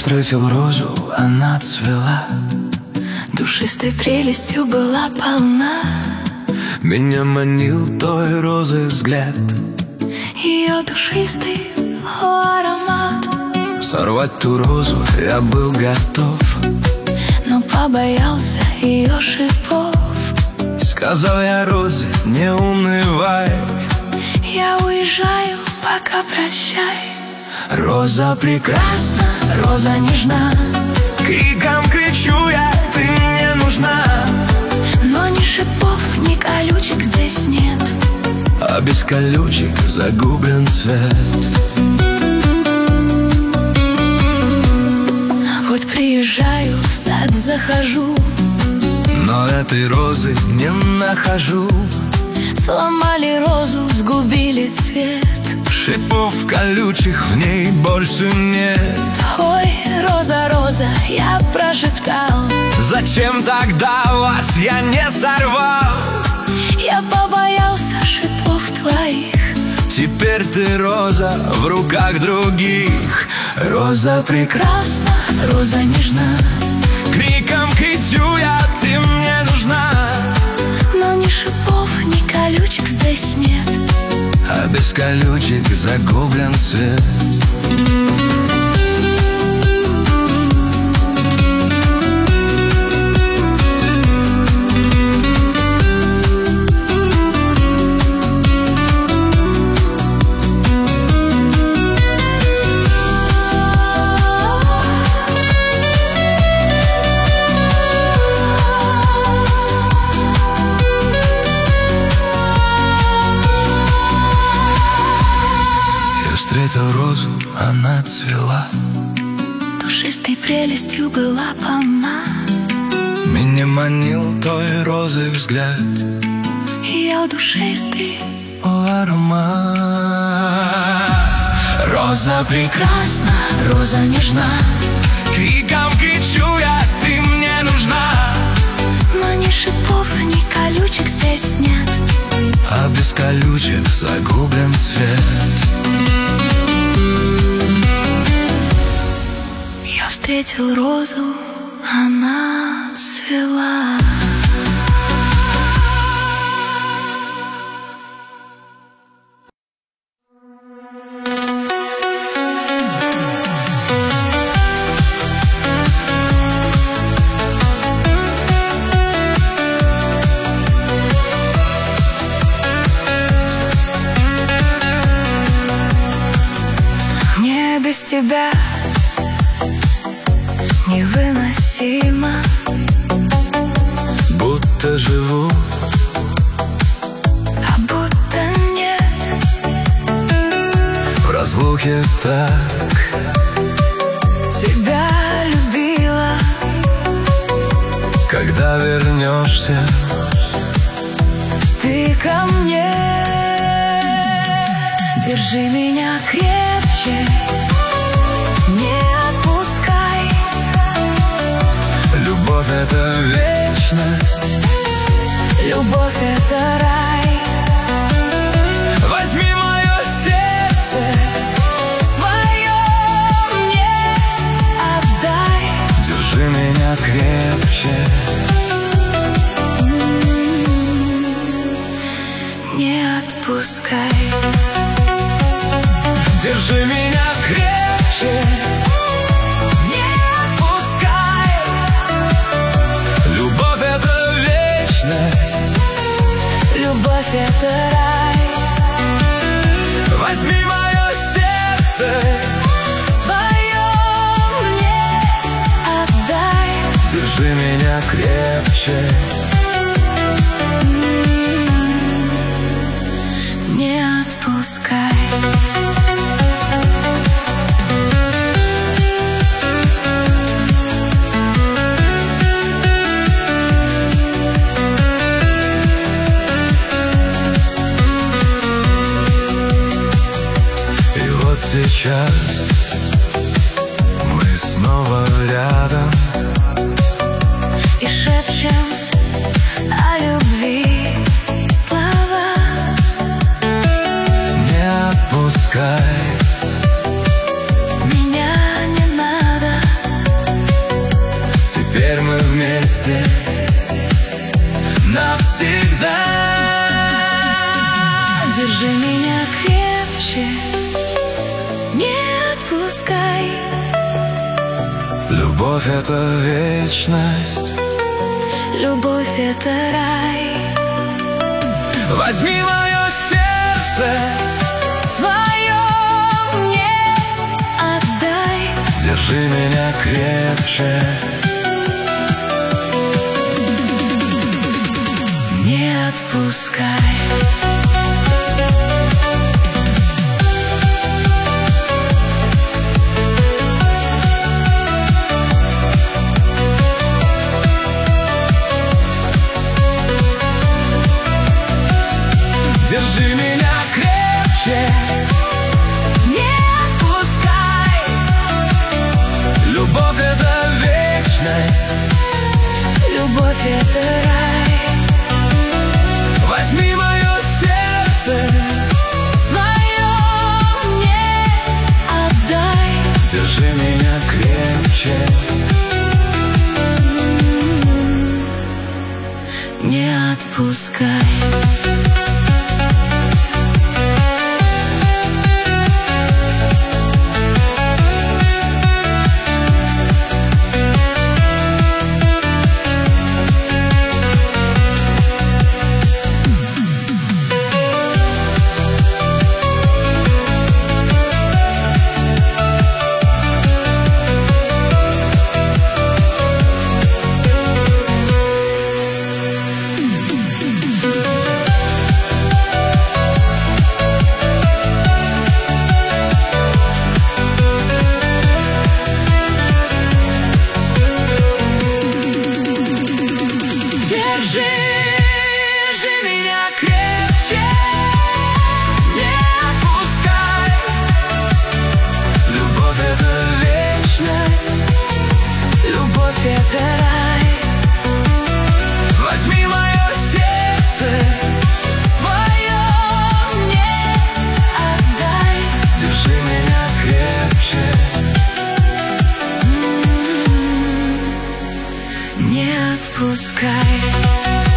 встретил розу, она цвела, душистой прелестью была полна. меня манил той розы взгляд, ее душистый аромат. сорвать ту розу я был готов, но побоялся ее шипов. сказал я розе: не унывай, я уезжаю, пока прощай. роза прекрасна, Роза нежна, криком кричу я: ты мне нужна. но ни шипов, ни колючек здесь нет, А без колючек загублен цвет. вот приезжаю, в сад захожу, но этой розы не нахожу. сломали розу, сгубили цвет. Шипов колючих в ней больше нет. Ой, роза, роза, я прошептал, Зачем тогда вас я не сорвал? я побоялся шипов твоих. Теперь ты, роза, в руках других. Роза прекрасна, Роза нежна, криком кричу я: ты мне нужна. но ни шипов, ни колючек здесь нет, А без колючек загублен свет. Встретил розу, она цвела, душистой прелестью была полна. меня манил той розы взгляд, Ее душистый аромат. Роза прекрасна, роза нежна, криком кричу я: ты мне нужна. но ни шипов, ни колючек здесь нет, А без колючек загублен цвет. я встретил розу, она цвела. Мне без тебя невыносимо, Будто живу, а будто нет. в разлуке так. Тебя любила, Когда вернешься, ты ко мне. Держи меня крепче, не отпускай. любовь — это вечность, Любовь — это рай. возьми мое сердце, Свое мне отдай. держи меня крепче. Не отпускай. Держи меня крепче, Не отпускай. любовь — это вечность, Любовь — это рай. возьми мое сердце, Свое мне отдай. держи меня крепче. Не отпускай. И вот сейчас мы снова рядом, И шепчем о любви слова. не отпускай. теперь мы вместе навсегда. Держи меня крепче, не отпускай. Любовь — это вечность, Любовь — это рай. возьми мое сердце, Свое мне отдай. держи меня крепче, Не отпускай. держи меня крепче, Не отпускай. любовь — это вечность, Любовь — это рай. возьми мое сердце, Свое мне отдай. держи меня крепче, Не отпускай. держи меня крепче, не отпускай. Любовь — это вечность, Любовь — это рай. возьми мое сердце, Свое мне отдай. держи меня крепче, Не отпускай.